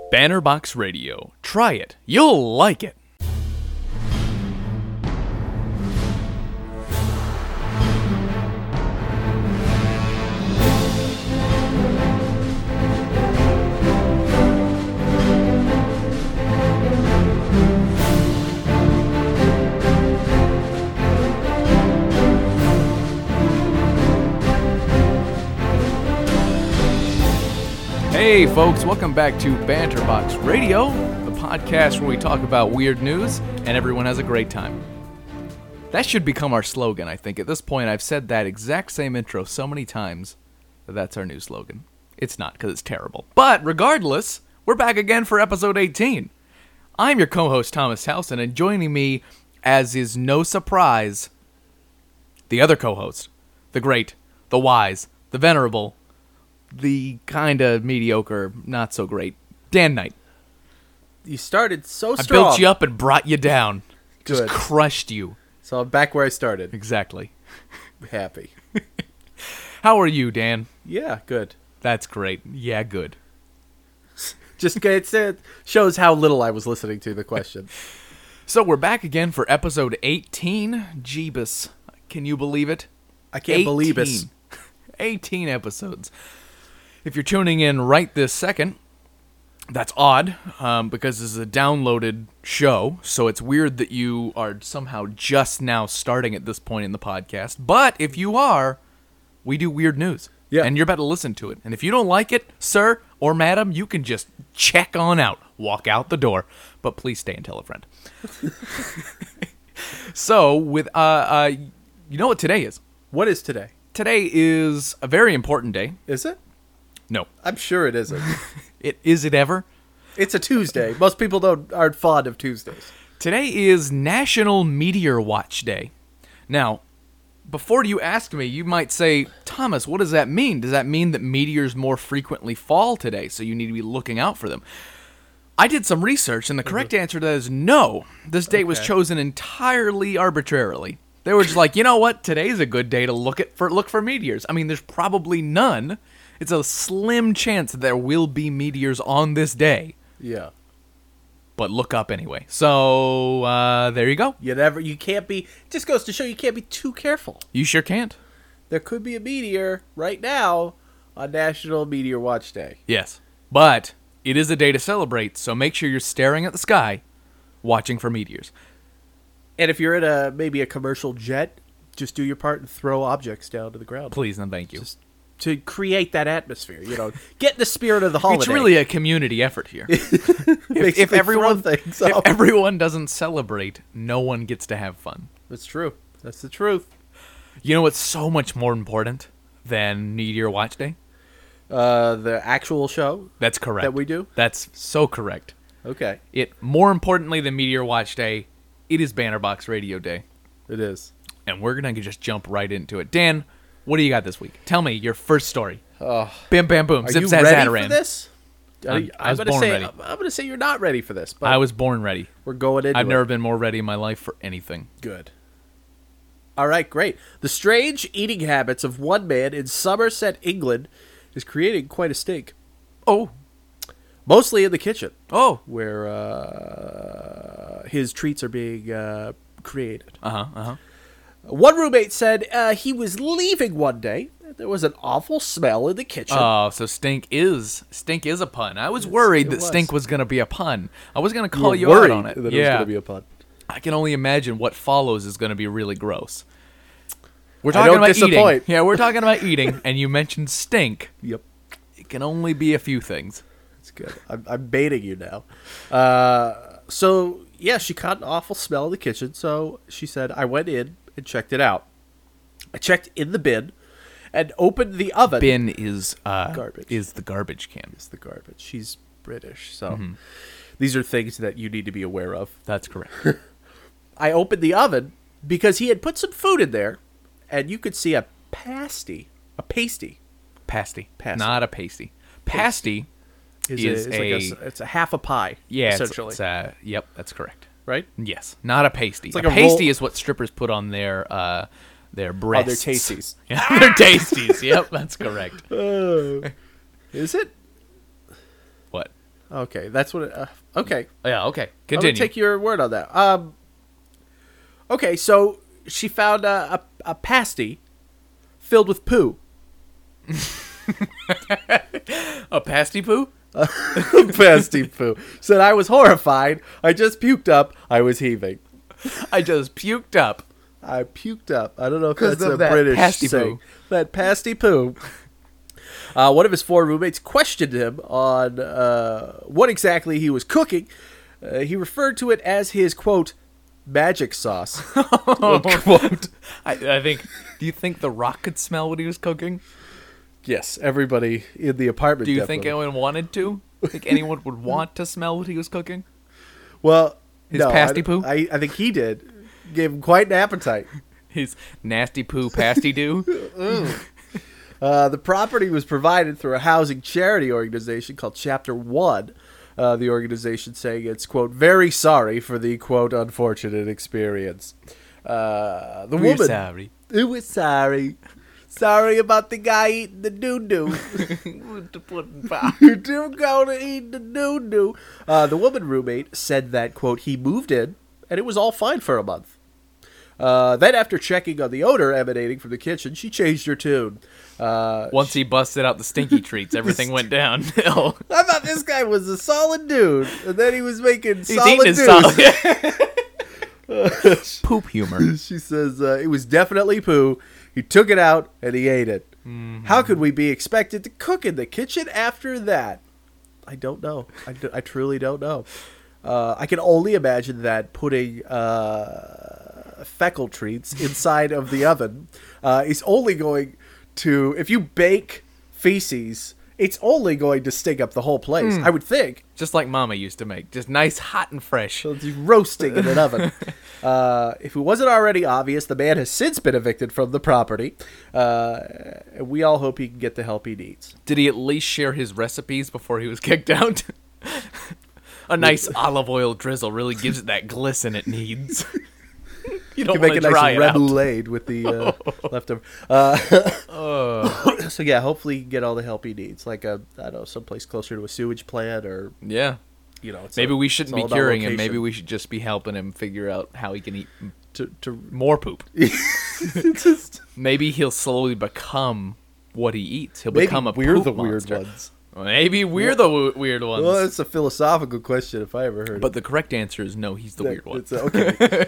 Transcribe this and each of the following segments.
Bannerbox Radio. Try it. You'll like it. Hey folks, welcome back to Banterbox Radio, the podcast where we talk about weird news and everyone has a great time. That should become our slogan, I think. At this point, I've said that exact same intro so many times that that's our new slogan. It's not, because it's terrible. But regardless, we're back again for episode 18. I'm your co-host, Thomas Towson, and joining me, as is no surprise, the other co-host, the great, the wise, the venerable, the kind of mediocre, not so great, Dan Knight. You started so strong. I built you up and brought you down. Just Good. crushed you. So I'm back where I started. Exactly. Happy. How are you, Dan? Yeah, good. That's great. Yeah, good. Just it shows how little I was listening to the question. So we're back again for episode 18. Jeebus. Can you believe it? I can't believe it. 18 episodes. If you're tuning in right this second, that's odd, because this is a downloaded show, so it's weird that you are somehow just now starting at this point in the podcast. But if you are, we do weird news, and you're about to listen to it. And if you don't like it, sir or madam, you can just check on out, walk out the door. But please stay and tell a friend. So, with you know what today is? What is today? Today is a very important day. Is it? No. I'm sure it isn't. Is it ever? It's a Tuesday. Most people aren't fond of Tuesdays. Today is National Meteor Watch Day. Now, before you ask me, you might say, Thomas, what does that mean? Does that mean that meteors more frequently fall today, so you need to be looking out for them? I did some research, and the correct answer to that is no. This date was chosen entirely arbitrarily. They were just like, you know what? Today's a good day to look for meteors. I mean, there's probably none. It's a slim chance that there will be meteors on this day. Yeah. But look up anyway. So, there you go. You can't be, just goes to show you can't be too careful. You sure can't. There could be a meteor right now on National Meteor Watch Day. Yes. But it is a day to celebrate, so make sure you're staring at the sky, watching for meteors. And if you're in maybe a commercial jet, just do your part and throw objects down to the ground. Please and thank you. Just to create that atmosphere, get the spirit of the holiday. It's really a community effort here. if everyone doesn't celebrate, no one gets to have fun. That's true. That's the truth. You know what's so much more important than Meteor Watch Day? The actual show? That's correct. That we do? That's so correct. Okay. More importantly than Meteor Watch Day, it is Bannerbox Radio Day. It is. And we're going to just jump right into it. Dan, what do you got this week? Tell me your first story. Bim, bam, boom. Are Zip, you zaz, ready Zataran. for this? I was born ready. I'm going to say you're not ready for this. But I was born ready. We're going into I've never been more ready in my life for anything. Good. All right, great. The strange eating habits of one man in Somerset, England, is creating quite a stink. Oh. Mostly in the kitchen. Oh. Where his treats are being created. Uh-huh. One roommate said he was leaving one day. There was an awful smell in the kitchen. Oh, so stink is a pun. I was worried that stink was going to be a pun. I was going to call you out on it. That it was going to be a pun. I can only imagine what follows is going to be really gross. We're talking about eating. Yeah, we're talking about eating, and you mentioned stink. Yep. It can only be a few things. That's good. I'm baiting you now. So, yeah, she caught an awful smell in the kitchen, so she said, I went in and checked it out. I checked in the bin and opened the oven. Bin is garbage. Is the garbage can. It's the garbage. She's British, so these are things that you need to be aware of. That's correct. I opened the oven because he had put some food in there, and you could see a pasty. Pasty. Not a pasty. Pasty is it's a half a pie. Yeah, essentially. Yep, that's correct. Right? Yes, not a pasty. It's like a pasty is what strippers put on their breasts. Their tasties. Yeah, their tasties. Yep, that's correct. Is it? What? Okay, that's what. Okay, Yeah, okay. I'm Continue. gonna take your word on that. Okay, so she found a pasty filled with poo. A pasty poo? Pasty poo. Said I was horrified. I just puked up. I was heaving. I just puked up. I puked up. I don't know if 'Cause that's of a that British pasty saying. poo. That pasty poo. One of his four roommates questioned him on what exactly he was cooking. He referred to it as his, quote, magic sauce. Quote. I think. Do you think The Rock could smell what he was cooking? Yes, everybody in the apartment. Do you think definitely. anyone wanted to? Think anyone would want to smell what he was cooking? Well, His no, pasty poo? I think he did. Gave him quite an appetite. His nasty poo pasty do? The property was provided through a housing charity organization called Chapter 1. The organization saying it's, quote, very sorry for the, quote, unfortunate experience. The We're woman... sorry. It was sorry. Sorry about the guy eating the doo-doo. You do go to eat the doo-doo. The woman roommate said that, quote, he moved in, and it was all fine for a month. Then after checking on the odor emanating from the kitchen, she changed her tune. Once he busted out the stinky treats, everything went downhill. I thought this guy was a solid dude, and then he was making He's solid eating his dudes. solid. Poop humor. She says, it was definitely poo. He took it out, and he ate it. Mm-hmm. How could we be expected to cook in the kitchen after that? I don't know. I truly don't know. I can only imagine that putting fecal treats inside of the oven is only going to, if you bake feces, it's only going to stink up the whole place, I would think. Just like Mama used to make. Just nice, hot, and fresh. So it's roasting in an oven. If it wasn't already obvious, the man has since been evicted from the property. And we all hope he can get the help he needs. Did he at least share his recipes before he was kicked out? A nice olive oil drizzle really gives it that glisten it needs. You don't You want make to a dry nice it out. remoulade with the leftover. So yeah, hopefully he can get all the help he needs, like I don't know, someplace closer to a sewage plant, or Yeah. it's Maybe we shouldn't be all about curing him. location. Maybe we should just be helping him figure out how he can eat to more poop. just Maybe he'll slowly become what he eats. He'll maybe become a we're poop the monster. weird ones. Maybe we're the weird ones. Well, that's a philosophical question if I ever heard. But the correct answer is no, he's the weird one. Okay.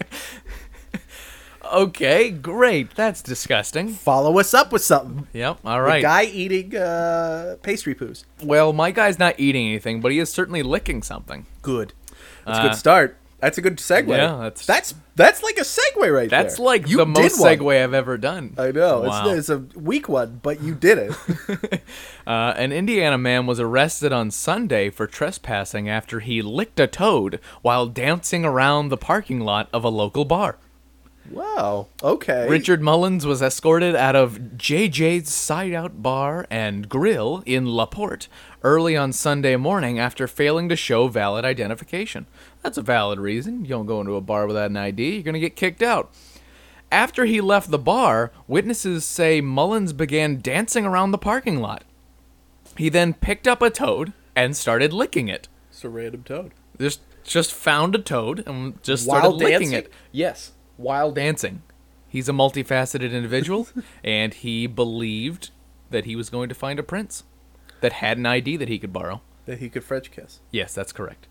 Okay, great. That's disgusting. Follow us up with something. Yep, all The right. guy eating pastry poos. Well, my guy's not eating anything, but he is certainly licking something. Good. That's a good start. That's a good segue. Yeah, that's like a segue right there. That's like You the did most one. segue I've ever done. I know. Wow. It's a weak one, but you did it. An Indiana man was arrested on Sunday for trespassing after he licked a toad while dancing around the parking lot of a local bar. Wow. Okay. Richard Mullins was escorted out of JJ's Side Out Bar and Grill in LaPorte early on Sunday morning after failing to show valid identification. That's a valid reason. You don't go into a bar without an ID, you're going to get kicked out. After he left the bar, witnesses say Mullins began dancing around the parking lot. He then picked up a toad and started licking it. It's a random toad. Just found a toad and just While started licking dancing? it. Yes, while dancing. He's a multifaceted individual, and he believed that he was going to find a prince that had an ID that he could borrow. That he could French kiss. Yes, that's correct.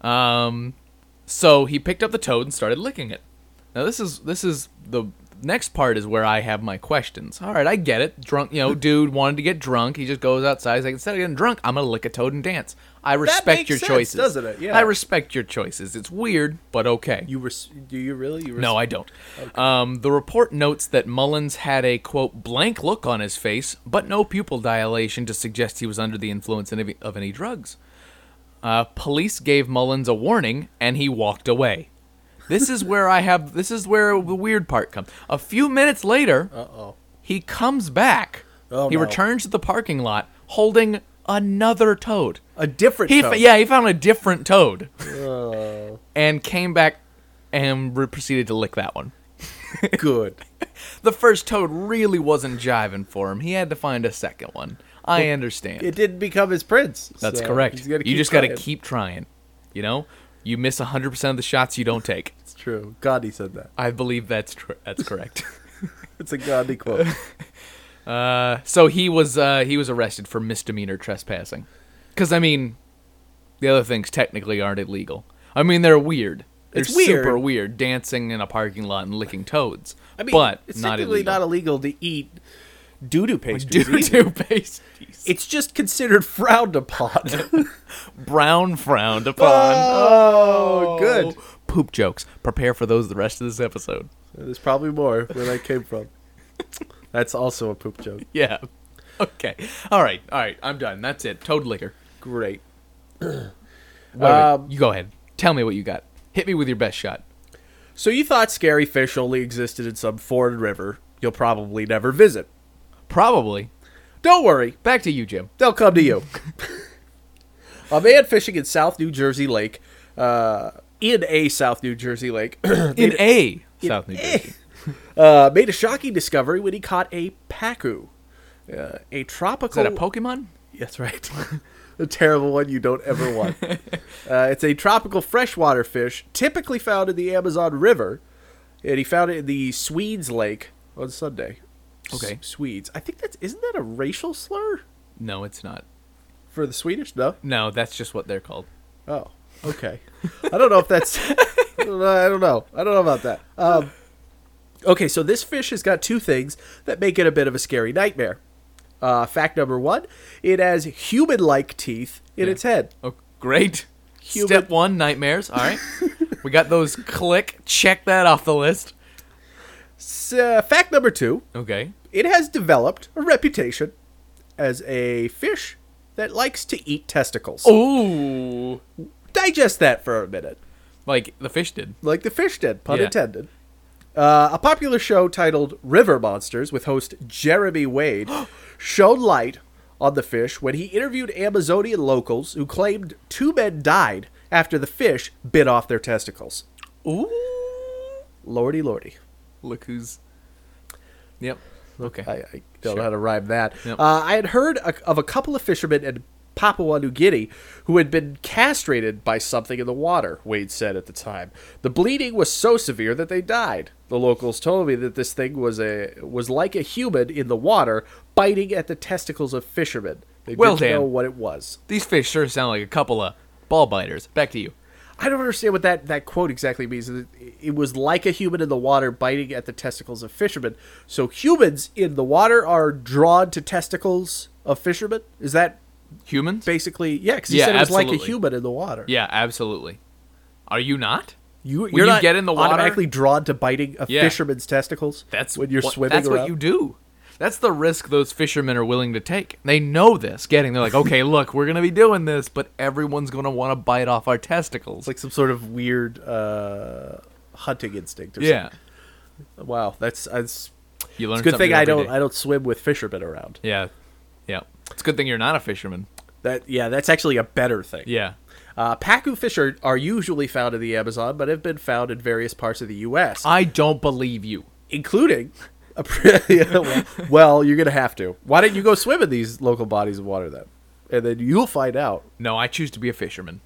So he picked up the toad and started licking it. Now this is the next part is where I have my questions. All right, I get it. Drunk, dude wanted to get drunk. He just goes outside. He's like, instead of getting drunk, I'm gonna lick a toad and dance. I respect makes your sense, choices, doesn't it? Yeah. I respect your choices. It's weird, but okay. Do you really? No, I don't. Okay. The report notes that Mullins had a, quote, blank look on his face, but no pupil dilation to suggest he was under the influence of any drugs. Police gave Mullins a warning, and he walked away. This is where the weird part comes. A few minutes later, he comes back. He returns to the parking lot holding another toad. A different toad. He found a different toad. And came back and proceeded to lick that one. Good. The first toad really wasn't jiving for him. He had to find a second one. I understand. It didn't become his prince. That's so correct. he's gotta You keep just got to trying. keep trying. You know, you miss 100% of the shots you don't take. It's true. Gandhi said that. I believe that's correct. It's a Gandhi quote. So he was arrested for misdemeanor trespassing. Because I mean, the other things technically aren't illegal. I mean, they're weird. They're It's weird. super weird, dancing in a parking lot and licking toads. I mean, but it's not technically illegal. not illegal to eat doo-doo pastries. either. Doo-doo pasties. It's just considered frowned upon. Brown frowned upon. Oh, good. Poop jokes. Prepare for those the rest of this episode. There's probably more where that came from. That's also a poop joke. Yeah. Okay. All right. I'm done. That's it. Toad liquor. Great. Wait, you go ahead. Tell me what you got. Hit me with your best shot. So you thought scary fish only existed in some foreign river you'll probably never visit. Probably. Don't worry. Back to you, Jim. They'll come to you. A man fishing in South New Jersey Lake, in a South New Jersey lake, South New Jersey. made a shocking discovery when he caught a pacu, a tropical. Is that a Pokemon? That's right. A terrible one you don't ever want. It's a tropical freshwater fish, typically found in the Amazon River, and he found it in the Swedes Lake on Sunday. Okay. Swedes. I think isn't that a racial slur No, it's not. for the Swedish? No. No, that's just what they're called. Oh, okay. I don't know if that's. I don't know. I don't know about that. Okay, so this fish has got two things that make it a bit of a scary nightmare. Fact number one: it has human-like teeth in its head. Oh, great. Human- Step one, nightmares. All right. We got those. Click. Check that off the list. Fact number two: Okay. it has developed a reputation as a fish that likes to eat testicles. Ooh. Digest that for a minute. Like the fish did. Like the fish did, pun Yeah. intended. A popular show titled River Monsters with host Jeremy Wade shone light on the fish when he interviewed Amazonian locals who claimed 2 men died after the fish bit off their testicles. Ooh. Lordy, lordy. Look who's. Yep. Okay. I don't know how to rhyme that. Yep. I had heard of a couple of fishermen in Papua New Guinea who had been castrated by something in the water, Wade said at the time. The bleeding was so severe that they died. The locals told me that this thing was like a human in the water biting at the testicles of fishermen. They Well, didn't Dan. know what it was. These fish sure sound like a couple of ball biters. Back to you. I don't understand what that quote exactly means. It was like a human in the water biting at the testicles of fishermen. So humans in the water are drawn to testicles of fishermen? Is that Humans? basically, yeah, because he Yeah, said it was like a absolutely. human in the water. Yeah, absolutely. Are you not? You're you not get in the water- automatically drawn to biting a Yeah. fisherman's testicles. That's when you're swimming That's around. what you do. That's the risk those fishermen are willing to take. They know this. They're like, okay, look, we're gonna be doing this, but everyone's gonna want to bite off our testicles. It's like some sort of weird hunting instinct. Or yeah, something. Wow, that's you learn. it's a good something thing I every day. don't swim with fishermen around. Yeah, yeah. It's a good thing you're not a fisherman. That's actually a better thing. Yeah. Pacu fish are usually found in the Amazon, but have been found in various parts of the U.S., I don't believe you. including. Well, you're gonna have to. Why don't you go swim in these local bodies of water then, and then you'll find out. No, I choose to be a fisherman.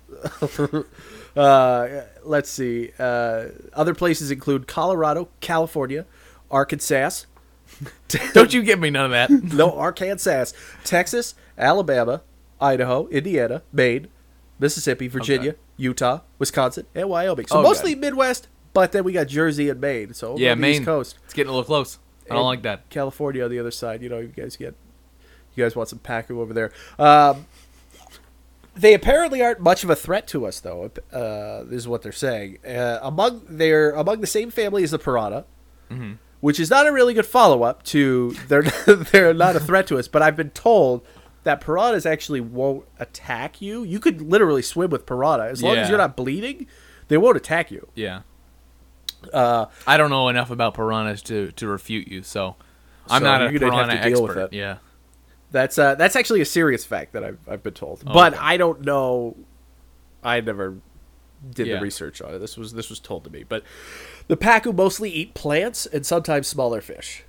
Let's see. Other places include Colorado, California, Arkansas. Don't you give me none of that. No, Arkansas, Texas, Alabama, Idaho, Indiana, Maine, Mississippi, Virginia, Okay. Utah, Wisconsin, and Wyoming. So Oh, mostly God. Midwest, but then we got Jersey and Maine. So over Yeah, on the Maine. East Coast, It's getting a little close. I don't And like that. California on the other side. You know, you guys want some Pacu over there. They apparently aren't much of a threat to us, though. This is what they're saying. Among the same family as the piranha, Mm-hmm. which is not a really good follow-up to they're not a threat to us. But I've been told that piranhas actually won't attack you. You could literally swim with piranha as long as Yeah. you're not bleeding. They won't attack you. Yeah. I don't know enough about piranhas to refute you, so I'm So not a you're gonna have piranha to deal expert. with it. Yeah. That's actually a serious fact that I've been told, Oh, but okay. I don't know. I never did Yeah. the research on it. This was told to me. But the pacu mostly eat plants and sometimes smaller fish.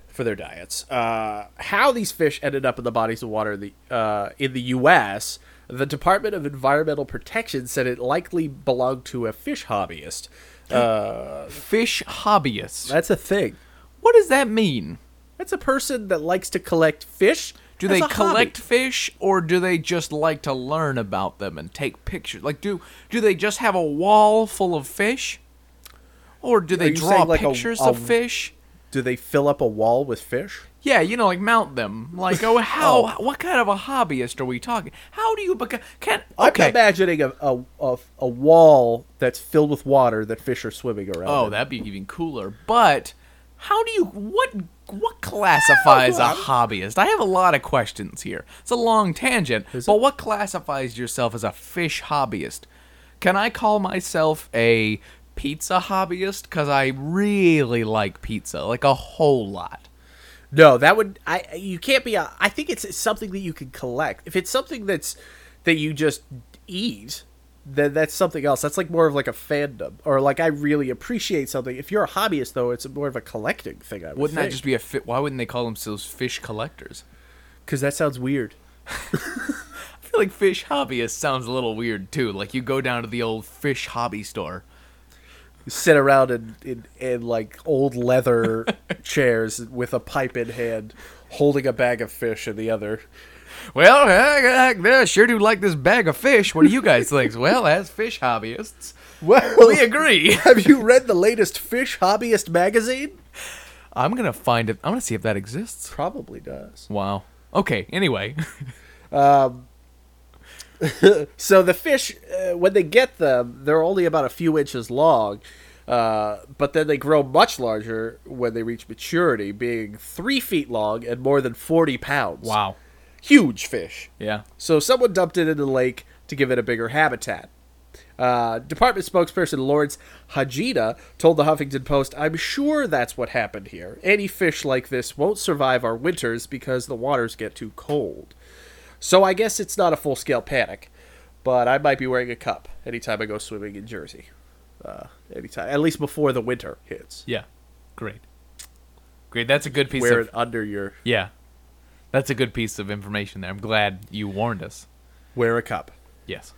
for their diets. How these fish ended up in the bodies of water in the U.S., the Department of Environmental Protection said it likely belonged to a fish hobbyist. Fish hobbyists. That's a thing. What does that mean? That's a person that likes to collect fish. Do as they a collect hobby. fish, or do they just like to learn about them and take pictures? Like, do they just have a wall full of fish? Or do they you draw saying like pictures a of fish? Do they fill up a wall with fish? Yeah, like mount them. Like, what kind of a hobbyist are we talking? How do you become? I'm imagining a wall that's filled with water that fish are swimming around. Oh, in. that'd be even cooler. But how do you what classifies a hobbyist? I have a lot of questions here. It's a long tangent, but what classifies yourself as a fish hobbyist? Can I call myself a pizza hobbyist? Because I really like pizza, like a whole lot. No, that would you can't be I think it's something that you can collect. If it's something that you just eat, then that's something else. That's like more of like a fandom, or like I really appreciate something. If you're a hobbyist, though, it's more of a collecting thing. Wouldn't that just be why wouldn't they call themselves fish collectors? Because that sounds weird. I feel like fish hobbyist sounds a little weird too. Like you go down to the old fish hobby store. You sit around in like old leather chairs with a pipe in hand, holding a bag of fish in the other. Well, I sure do like this bag of fish. What do you guys think? Well, as fish hobbyists, we agree. Have you read the latest Fish Hobbyist magazine? I'm going to find it. I'm going to see if that exists. Probably does. Wow. Okay, anyway. So the fish, when they get them, they're only about a few inches long, but then they grow much larger when they reach maturity, being 3 feet long and more than 40 pounds. Wow. Huge fish. Yeah. So someone dumped it into the lake to give it a bigger habitat. Department spokesperson Lawrence Hajida told the Huffington Post, "I'm sure that's what happened here. Any fish like this won't survive our winters because the waters get too cold. So I guess it's not a full-scale panic, but I might be wearing a cup anytime I go swimming in Jersey. Anytime, at least before the winter hits. Yeah. Great. That's a good piece Wear of... it under your... Yeah. That's a good piece of information there. I'm glad you warned us. Wear a cup. Yes.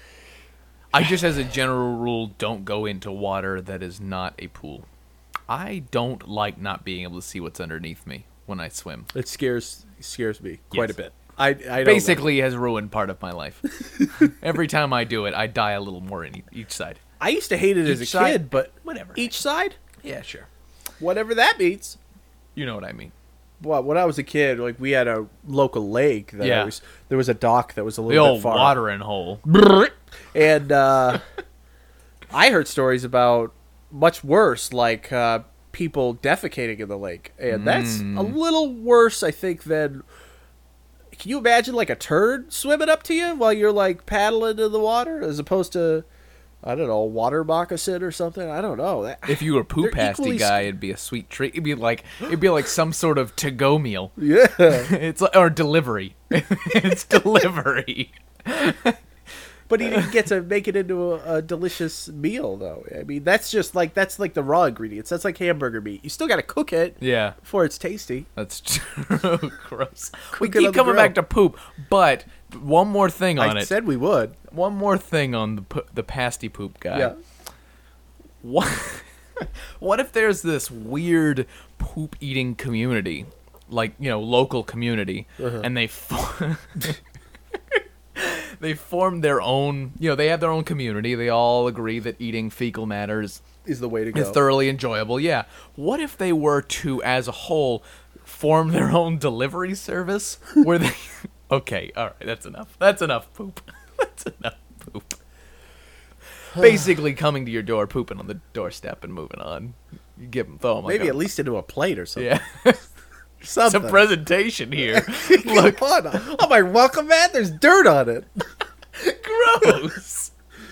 I just, as a general rule, don't go into water that is not a pool. I don't like not being able to see what's underneath me when I swim. It scares me quite Yes. a bit. I know Basically has ruined part of my life. Every time I do it, I die a little more in each side. I used to hate it as a Each side? kid, but Whatever. each side, Yeah, sure. whatever that means. You know what I mean. Well, when I was a kid, like we had a local lake that Yeah. there was a dock that was a The little bit old far. watering hole. And I heard stories about much worse, like people defecating in the lake, and that's a little worse, I think, than. Can you imagine like a turd swimming up to you while you're like paddling in the water, as opposed to, I don't know, a water moccasin or something? I don't know. If you were a They're poop-pasty equally guy, it'd be a sweet treat. It'd be like some sort of to-go meal. Yeah. It's like, or delivery. It's delivery. But he didn't get to make it into a delicious meal, though. I mean, that's like the raw ingredients. That's like hamburger meat. You still got to cook it Yeah, before it's tasty. that's true. Gross. We Cook it on keep the coming grill. back to poop, but one more thing on I it. said we would. One more thing on the pasty poop guy. Yeah. What? What if there's this weird poop eating community, like local community, and they they form their own. They have their own community. They all agree that eating fecal matters Is the way to is go. thoroughly enjoyable. Yeah. What if they were to, as a whole, form their own delivery service where they? Okay, all right, that's enough. That's enough poop. That's enough poop. Basically, coming to your door, pooping on the doorstep, and moving on. You throw them Maybe at least into a plate or something. Yeah. It's Something. a presentation here. Look on my welcome mat. There's dirt on it. Gross.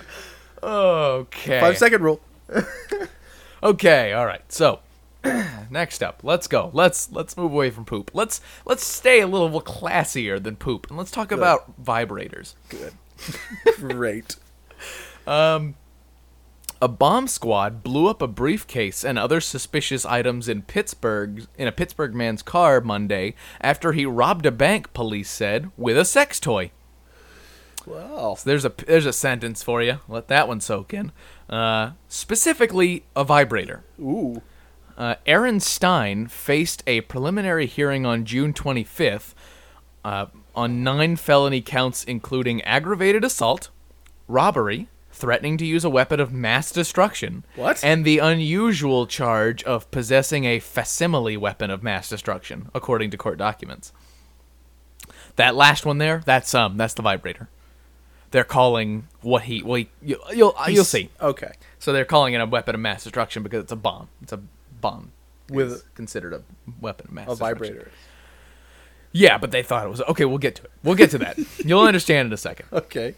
Okay. 5-second rule. Okay, all right. So, next up, let's go. Let's move away from poop. Let's stay a little classier than poop, and let's talk about vibrators. Good. Great. A bomb squad blew up a briefcase and other suspicious items in a Pittsburgh man's car Monday after he robbed a bank, police said, with a sex toy. Well, So there's a sentence for you. Let that one soak in. Specifically, a vibrator. ooh. Aaron Stein faced a preliminary hearing on June 25th on 9 felony counts, including aggravated assault, robbery, threatening to use a weapon of mass destruction, What? and the unusual charge of possessing a facsimile weapon of mass destruction, according to court documents. That last one there, that's the vibrator. They're calling what you'll see. Okay. So they're calling it a weapon of mass destruction because it's a bomb. It's a bomb. With It's considered a weapon of mass a destruction. vibrator. Yeah, but they thought it was okay. We'll get to it. We'll get to that. You'll understand in a second. Okay.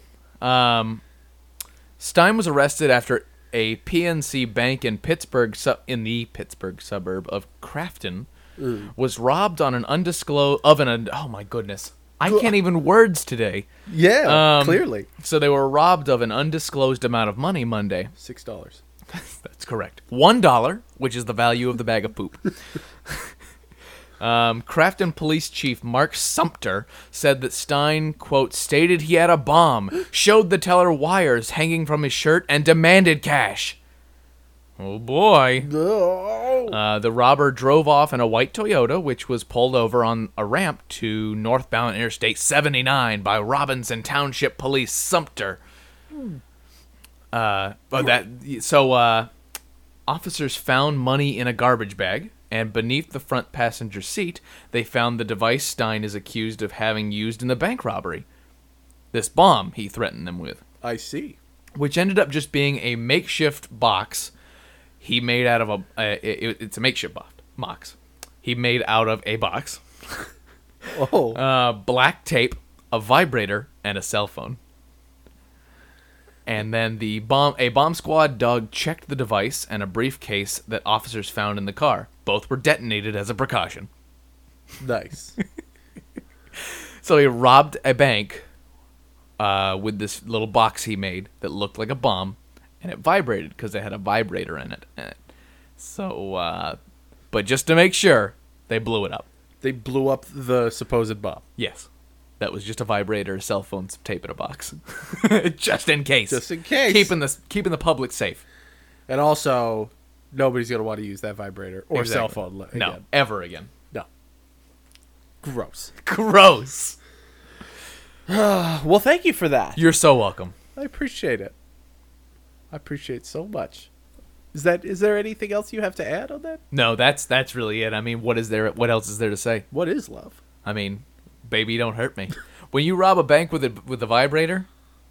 Stein was arrested after a PNC bank in the Pittsburgh suburb of Crafton was robbed on an undisclosed oh my goodness. I can't even words today. Yeah, clearly. So they were robbed of an undisclosed amount of money Monday. $6. That's correct. $1, which is the value of the bag of poop. Crafton Police Chief Mark Sumter said that Stein, quote, stated he had a bomb, showed the teller wires hanging from his shirt, and demanded cash. Oh, boy. Oh. The robber drove off in a white Toyota, which was pulled over on a ramp to northbound Interstate 79 by Robinson Township Police Sumter. Officers found money in a garbage bag, and beneath the front passenger seat, they found the device Stein is accused of having used in the bank robbery. This bomb he threatened them with, I see. which ended up just being a makeshift box he made out of it's a makeshift box. He made out of a box, Oh. black tape, a vibrator, and a cell phone. And then a bomb squad dog checked the device and a briefcase that officers found in the car. Both were detonated as a precaution. Nice. So he robbed a bank with this little box he made that looked like a bomb, and it vibrated because it had a vibrator in it. So, but just to make sure, they blew it up. They blew up the supposed bomb. Yes. That was just a vibrator, a cell phone, some tape in a box. Just in case. Just in case. Keeping the public safe. And also, nobody's going to want to use that vibrator or cell phone again. No, ever again. No. Gross. Gross. Well, thank you for that. You're so welcome. I appreciate it. I appreciate it so much. Is there anything else you have to add on that? No, that's really it. I mean, what else is there to say? What is love? I mean, baby, don't hurt me. When you rob a bank with a vibrator,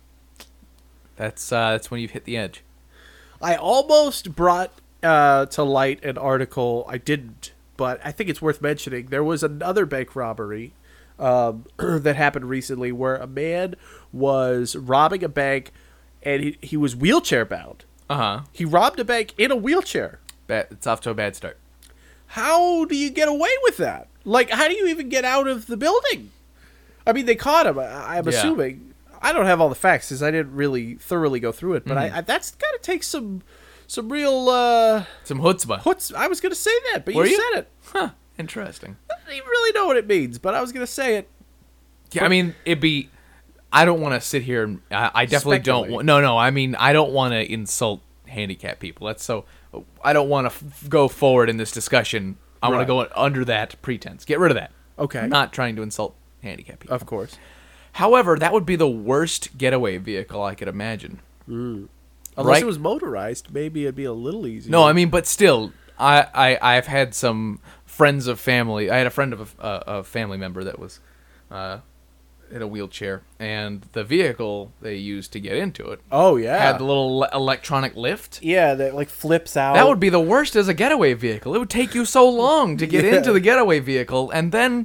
that's when you've hit the edge. I almost brought to light an article. I didn't, but I think it's worth mentioning. There was another bank robbery that happened recently where a man was robbing a bank and he was wheelchair bound. Uh-huh. He robbed a bank in a wheelchair. It's off to a bad start. How do you get away with that? Like, how do you even get out of the building? I mean, they caught him, I'm assuming. I don't have all the facts because I didn't really thoroughly go through it, but I that's got to take some real... Some chutzpah. I was going to say that, but Were you? said it. Huh. Interesting. I don't even really know what it means, but I was going to say it. Yeah, I mean, I don't want to sit here and... I definitely don't... Speculate. No, I mean, I don't want to insult handicapped people. I don't want to go forward in this discussion. I want to Right. go under that pretense. Get rid of that. Okay. I'm not trying to insult handicapped people. Of course. However, that would be the worst getaway vehicle I could imagine. Unless Right? it was motorized, maybe it'd be a little easier. No, I mean, but still, I've had some friends of family. I had a friend of a family member that was in a wheelchair, and the vehicle they used to get into it Oh, yeah. had the little electronic lift. Yeah, that like flips out. That would be the worst as a getaway vehicle. It would take you so long to get Yeah. into the getaway vehicle, and then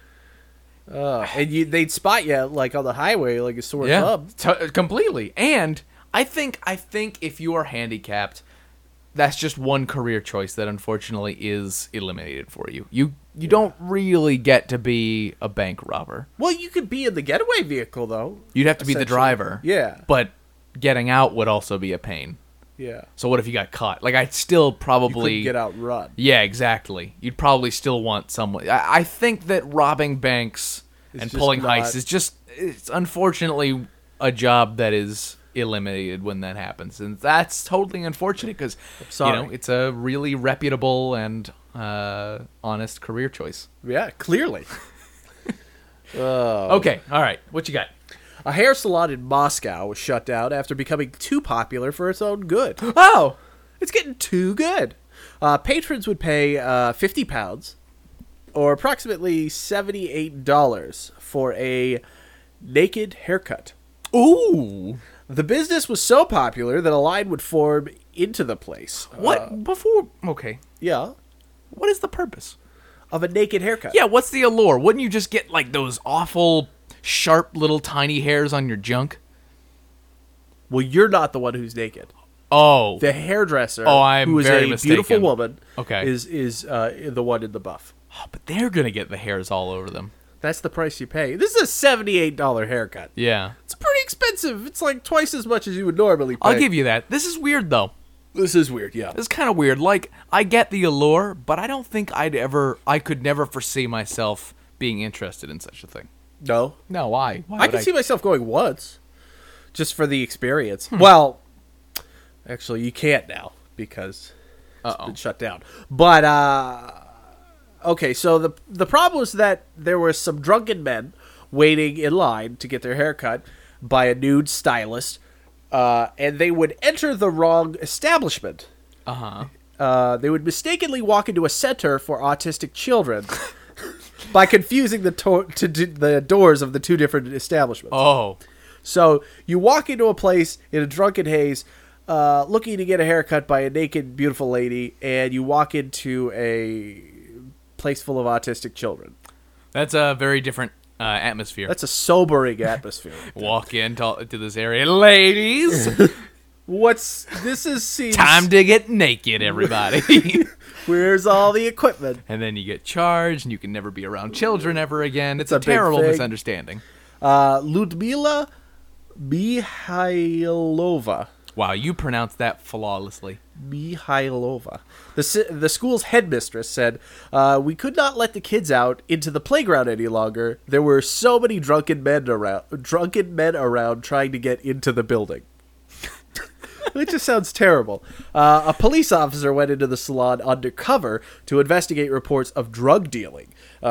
and they'd spot you like on the highway like a sore thumb. completely. And I think if you are handicapped, that's just one career choice that unfortunately is eliminated for you. You don't really get to be a bank robber. Well, you could be in the getaway vehicle though. You'd have to be the Essentially. driver. Yeah. But getting out would also be a pain. Yeah. So what if you got caught? Like, I'd still You probably couldn't get outrun. Yeah, exactly. You'd probably still want someone. I think that robbing banks and just pulling not- heists is it's unfortunately a job that is eliminated when that happens, and that's totally unfortunate because sorry. it's a really reputable and honest career choice. Yeah, clearly. Okay, all right, what you got? A hair salon in Moscow was shut down after becoming too popular for its own good. Oh, It's getting too good. Patrons would pay £50, or approximately $78, for a naked haircut. ooh, The business was so popular that a line would form into the place. what before? Okay, Yeah, what is the purpose? of a naked haircut. Yeah, what's the allure? Wouldn't you just get like those awful sharp little tiny hairs on your junk? Well, you're not the one who's naked. Oh, The hairdresser, Oh, I'm who is very a mistaken. beautiful woman, Okay. is the one in the buff. but they're gonna get the hairs all over them. That's the price you pay. This is a $78 haircut. Yeah, It's pretty expensive. It's like twice as much as you would normally pay. I'll give you that. This is weird though. This is weird, yeah. This is kind of weird. Like, I get the allure, but I don't think I could never foresee myself being interested in such a thing. No. No, why? Why I would can see myself going once, just for the experience. Well, actually, you can't now because it's been shut down. But okay, so the problem was that there were some drunken men waiting in line to get their hair cut by a nude stylist, and they would enter the wrong establishment. They would mistakenly walk into a center for autistic children. By confusing the doors of the two different establishments. Oh, So you walk into a place in a drunken haze, looking to get a haircut by a naked, beautiful lady, and you walk into a place full of autistic children. that's a very different atmosphere. That's a sobering atmosphere. Walk into this area, ladies. Seems Time to get naked, everybody. Where's all the equipment? And then you get charged, and you can never be around children ever again. It's a a big terrible thing. misunderstanding. Ludmila Mihailova. Wow, you pronounced that flawlessly. Mihailova. The school's headmistress said, "We could not let the kids out into the playground any longer. There were so many drunken men around trying to get into the building." It just sounds terrible. A police officer went into the salon undercover to investigate reports of drug dealing.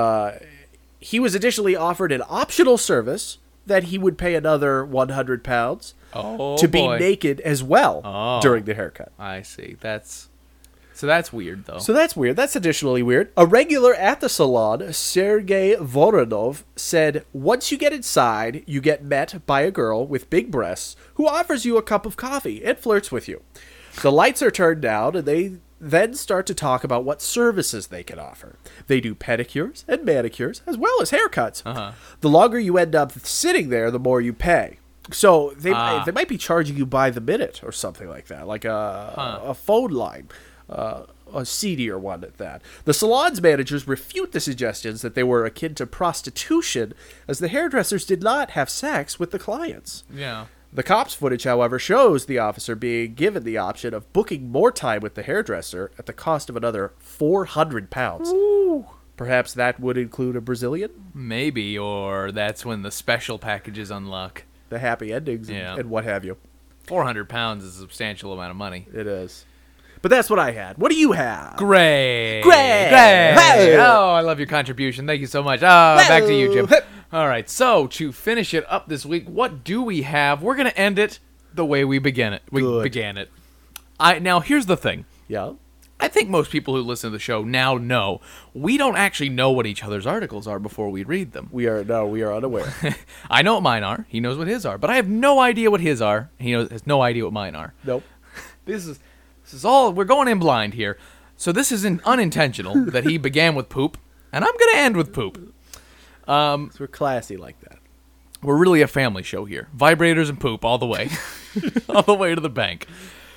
He was additionally offered an optional service that he would pay another £100 to be naked as well during the haircut. I see. That's weird, though. So that's weird. That's additionally weird. A regular at the salon, Sergei Voronov, said, "Once you get inside, you get met by a girl with big breasts who offers you a cup of coffee and flirts with you. The lights are turned down, and they then start to talk about what services they can offer. They do pedicures and manicures, as well as haircuts. The longer you end up sitting there, the more you pay." So they might be charging you by the minute or something like that, like a phone line. A seedier one at that. The salon's managers refute the suggestions that they were akin to prostitution, as the hairdressers did not have sex with the clients. Yeah. The cops' footage, however, shows the officer being given the option of booking more time with the hairdresser at the cost of another £400. Ooh. Perhaps that would include a Brazilian? Maybe, or that's when the special packages unlock. The happy endings and what have you. £400 is a substantial amount of money. It is. But that's what I had. What do you have? Great. Great. Hey. Oh, I love your contribution. Thank you so much. Back to you, Jim. All right, so to finish it up this week, what do we have? We're going to end it the way we began it. Began it. Now, here's the thing. Yeah. I think most people who listen to the show now know we don't actually know what each other's articles are before we read them. We are unaware. I know what mine are. He knows what his are, but I have no idea what his are. He has no idea what mine are. Nope. This is all, we're going in blind here. So this is unintentional that he began with poop, and I'm going to end with poop. So we're classy like that. We're really a family show here. Vibrators and poop all the way. All the way to the bank.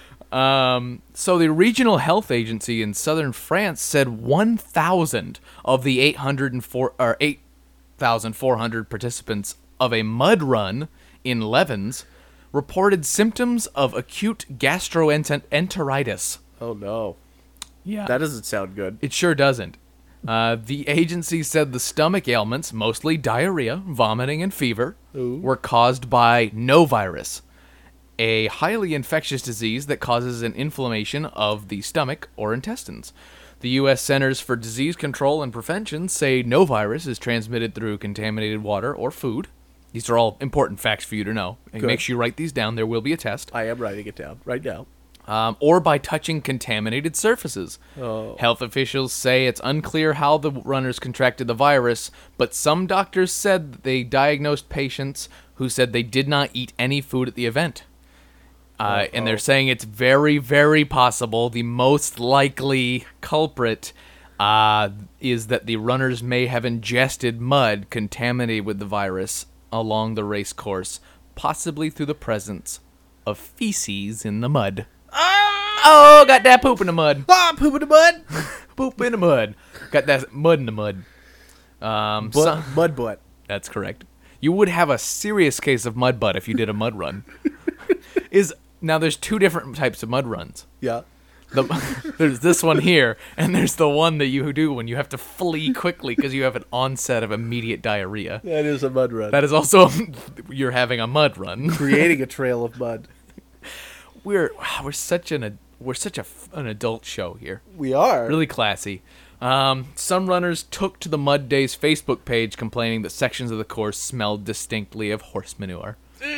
So the regional health agency in southern France said 1,000 of the 8,400 participants of a mud run in Levens reported symptoms of acute gastroenteritis. Oh, no. Yeah. That doesn't sound good. It sure doesn't. The agency said the stomach ailments, mostly diarrhea, vomiting, and fever, were caused by novirus, a highly infectious disease that causes an inflammation of the stomach or intestines. The U.S. Centers for Disease Control and Prevention say novirus is transmitted through contaminated water or food. These are all important facts for you to know. And make sure you write these down. There will be a test. I am writing it down right now. Or by touching contaminated surfaces. Oh. Health officials say it's unclear how the runners contracted the virus, but some doctors said that they diagnosed patients who said they did not eat any food at the event. And they're saying it's very, very possible the most likely culprit is that the runners may have ingested mud contaminated with the virus along the race course, possibly through the presence of feces in the mud. Oh, got that poop in the mud. Poop in the mud. Poop in the mud. Got that mud in the mud. Mud butt. That's correct. You would have a serious case of mud butt if you did a mud run. Now, there's two different types of mud runs. Yeah. There's this one here, and there's the one that you do when you have to flee quickly because you have an onset of immediate diarrhea. That is a mud run. That is also, you're having a mud run. Creating a trail of mud. We're such an adult show here. We are. Really classy. Some runners took to the Mud Days Facebook page complaining that sections of the course smelled distinctly of horse manure.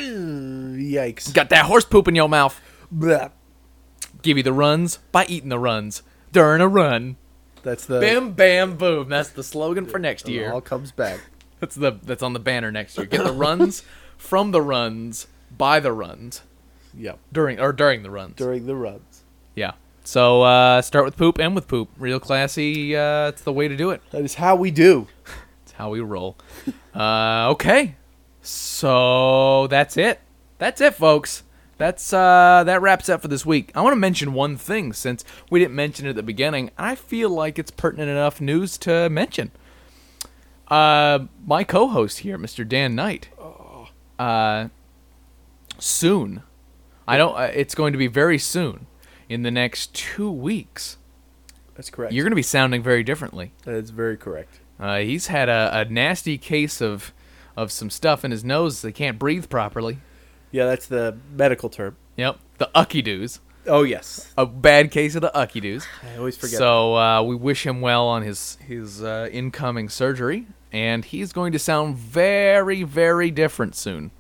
Yikes. Got that horse poop in your mouth. Blah. Give you the runs by eating the runs. During a run. That's the... Bam, bam, boom. That's the slogan for next year. It all comes back. That's on the banner next year. Get the runs from the runs by the runs. Yep. During the runs. During the runs. Yeah. So start with poop, end with poop. Real classy. It's the way to do it. That is how we do. It's how we roll. Okay. So that's it. That's it, folks. That wraps up for this week. I want to mention one thing since we didn't mention it at the beginning, and I feel like it's pertinent enough news to mention. My co-host here, Mr. Dan Knight. Soon. It's going to be very soon. In the next 2 weeks. That's correct. You're going to be sounding very differently. That is very correct. He's had a nasty case of some stuff in his nose. They can't breathe properly. Yeah, that's the medical term. Yep, the ucky-doos. Oh, yes. A bad case of the ucky-doos. I always forget. So we wish him well on his incoming surgery, and he's going to sound very, very different soon.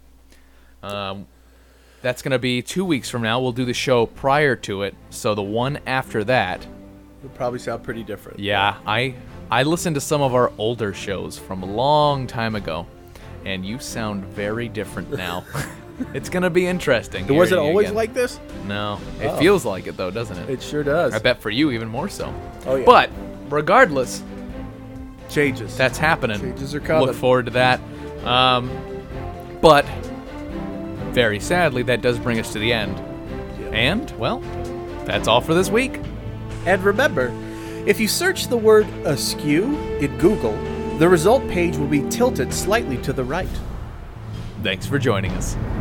That's going to be 2 weeks from now. We'll do the show prior to it, so the one after that... It'll probably sound pretty different. Yeah, I listened to some of our older shows from a long time ago, and you sound very different now. It's going to be interesting. Was it always like this? No. It feels like it, though, doesn't it? It sure does. I bet for you even more so. Oh, yeah. But, regardless... Changes. That's happening. Changes are coming. Look forward to that. But, very sadly, that does bring us to the end. Yeah. And, well, that's all for this week. And remember, if you search the word askew in Google, the result page will be tilted slightly to the right. Thanks for joining us.